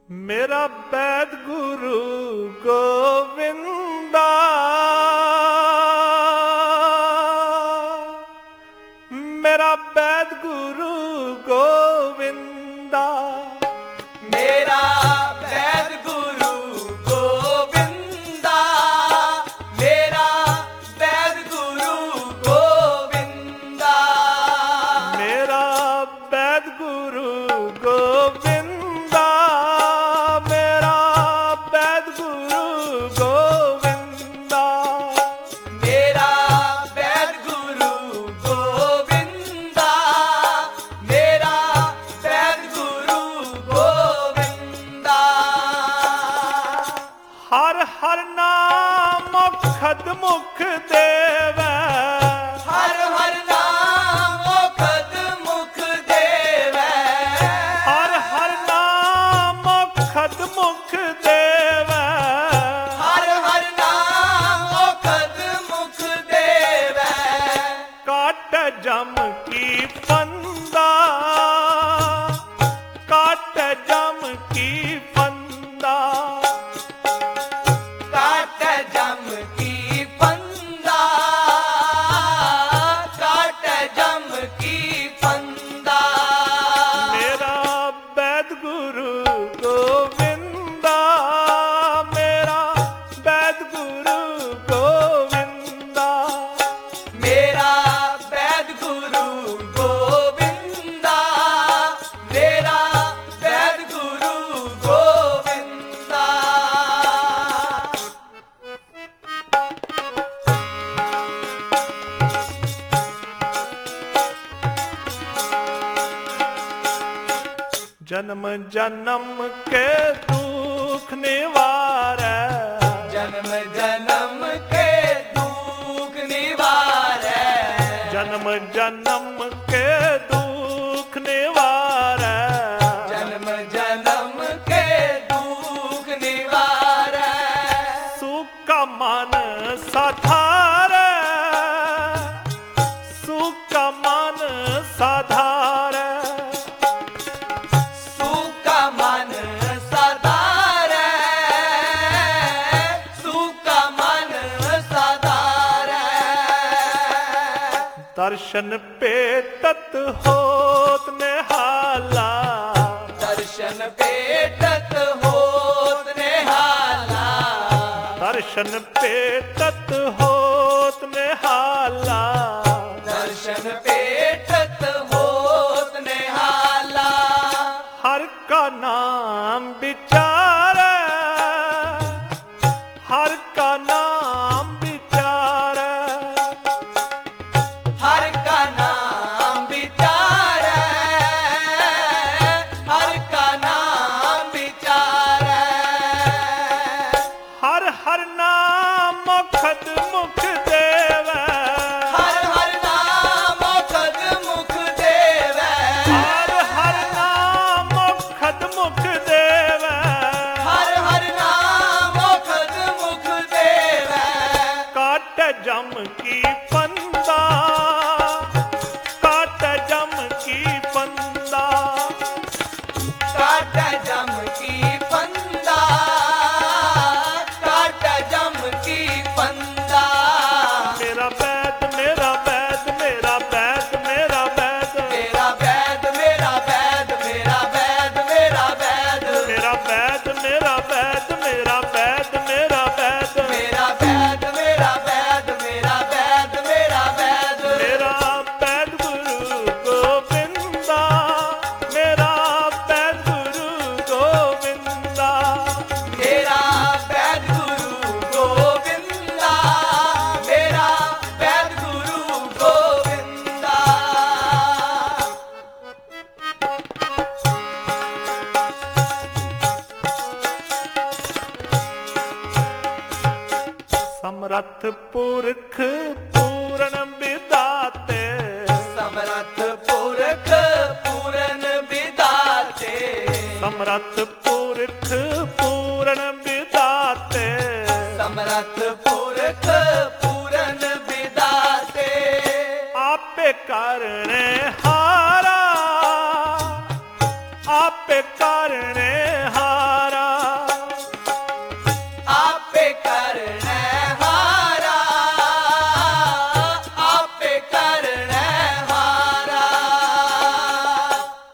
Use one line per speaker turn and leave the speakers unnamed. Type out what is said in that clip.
ਮੇਰਾ ਬੈਦ ਗੁਰੂ ਗੋਵਿੰਦਾ, ਮੇਰਾ ਬੈਦ ਗੁਰੂ ਗੋਵਿੰਦਾ,
ਮੇਰਾ ਬੈਦ ਗੁਰੂ ਗੋਵਿੰਦਾ, ਮੇਰਾ ਬੈਦ ਗੁਰੂ ਗੋਵਿੰਦਾ,
ਮੇਰਾ ਬੈਦ ਗੁਰੂ ਗੋਵਿੰਦਾ, ਮੇਰਾ ਬੈਦ ਗੁਰੂ ਗੋਵਿੰਦਾ,
ਮੇਰਾ ਬੈਦ ਗੁਰੂ ਗੋਵਿੰਦਾ, ਮੇਰਾ ਬੈਦ ਗੁਰੂ ਗੋਵਿੰਦਾ।
ਹਰ ਹਰ ਨਾਮ ਮੁਖਦ ਮੁਖ ਦੇਵੈ,
ਹਰ ਹਰ ਨਾਮ ਮੁਖਦ ਮੁਖ ਦੇਵੈ,
ਹਰ ਹਰ ਨਾਮ ਮੁਖਦ ਮੁਖ ਦੇਵੈ,
ਹਰ ਹਰ ਨਾਮ ਮੁਖਦ ਮੁਖ ਦੇਵੈ,
ਕਾਟ ਜਮ ਕੀ ਫੰਦਾ, ਕਾਟ ਜਮ ਕੀ ਫੰਦਾ,
ਕਾਟ ਜਮ ਕੀ ਫੰਦਾ, ਕਾਟ ਜਮ ਕੀ ਫੰਦਾ।
ਮੇਰਾ ਬੈਦ ਗੁਰੂ ਗੋਵਿੰਦਾ, ਮੇਰਾ ਬੈਦ ਗੁਰੂ ਗੋਵਿੰਦਾ,
ਮੇਰਾ ਬੈਦ ਗੁਰੂ ਗੋਵਿੰਦਾ, ਮੇਰਾ ਬੈਦ ਗੁਰੂ ਗੋਵਿੰਦਾ।
ਜਨਮ ਜਨਮ ਕੇ ਦੁਖ ਨਿਵਾਰੈ,
ਜਨਮ ਜਨਮ ਕੇ ਦੁਖ ਨਿਵਾਰੈ,
ਜਨਮ ਜਨਮ ਕੇ ਦੁਖ ਨਿਵਾਰੈ,
ਜਨਮ ਜਨਮ ਕੇ ਦੁਖ ਨਿਵਾਰੈ,
ਸੁਖਾ ਮਨ ਸਾਧਾਰੈ, ਸੁਖਾ ਮਨ ਸਾਧਾਰੈ,
ਸੁਖਾ ਮਨ ਸਾਧਾਰੈ, ਸੁਖਾ ਮਨ ਸਾਧਾਰੈ,
ਦਰਸ਼ਨ ਭੇਟਤ ਹੋਤ ਨਿਹਾਲਾ,
ਦਰਸ਼ਨ ਭੇਟਤ ਹੋਤ ਨਿਹਾਲਾ,
ਦਰਸ਼ਨ ਭੇਟਤ ਹੋਤ ਨਿਹਾਲਾ,
ਦਰਸ਼ਨ ਭੇਟਤ ਹੋਤ ਨਿਹਾਲਾ,
ਹਰ ਕਾ ਨਾਮ ਵਿਚਾਰੈ, ਹਰ ਕਾ ਨਾਮ ਵਿਚਾਰੈ,
ਹਰ ਕਾ ਨਾਮ ਵਿਚਾਰੈ, ਹਰ ਕਾ ਨਾਮ ਵਿਚਾਰੈ,
ਹਰ ਹਰ ਨਾਮ ਮੁਖਦ ਮੁਖ ਦੇਵੈ,
ਹਰ ਹਰ ਨਾਮ ਮੁਖਦ ਮੁਖ ਦੇਵੈ,
ਹਰ ਹਰ ਨਾਮ ਮੁਖਦ ਮੁਖ ਦੇਵੈ,
ਹਰ ਹਰ ਨਾਮ ਮੁਖਦ ਮੁਖ ਦੇਵੈ,
ਕਾਟ ਜਮ ਕੀ ਫੰਦਾ, ਕਾਟ ਜਮ ਕੀ ਫੰਦਾ,
ਕਾਟ ਜਮ ਕੀ ਫੰਦਾ, ਕਾਟ ਜਮ ਕੀ ਫੰਦਾ।
ਮੇਰਾ ਬੈਦ ਮੇਰਾ ਬੈਦ ਮੇਰਾ ਬੈਦ ਮੇਰਾ ਬੈਦ,
ਮੇਰਾ ਬੈਦ ਮੇਰਾ ਬੈਦ ਮੇਰਾ ਬੈਦ ਮੇਰਾ ਬੈਦ,
ਮੇਰਾ ਬੈਦ ਮੇਰਾ ਬੈਦ ਮੇਰਾ ਬੈਦ ਮੇਰਾ ਬੈਦ,
ਮੇਰਾ ਬੈਦ ਮੇਰਾ ਬੈਦ ਮੇਰਾ ਬੈਦ ਮੇਰਾ ਬੈਦ,
ਮੇਰਾ ਬੈਦ ਗੁਰੂ ਗੋਵਿੰਦਾ, ਮੇਰਾ ਬੈਦ ਗੁਰੂ ਗੋਵਿੰਦਾ,
ਮੇਰਾ ਬੈਦ ਗੁਰੂ ਗੋਵਿੰਦਾ, ਮੇਰਾ ਬੈਦ ਗੁਰੂ ਗੋਵਿੰਦਾ।
ਸਮਰੱਥ ਪੁਰਖ ਪੂਰਨ ਵਿਦਾਤੇ,
ਸਮਰੱਥ ਪੁਰਖ ਪੂਰਨ ਵਿਦਾਤੇ,
ਸਮਰੱਥ ਪੁਰਖ ਪੂਰਨ ਵਿਦਾਤੇ,
ਸਮਰੱਥ ਪੁਰਖ ਪੂਰਨ ਵਿਦਾਤੇ,
ਆਪੇ ਕਰਨੇ ਹਾਰਾ, ਆਪੇ ਕਰਨੇ ਹਾਰਾ।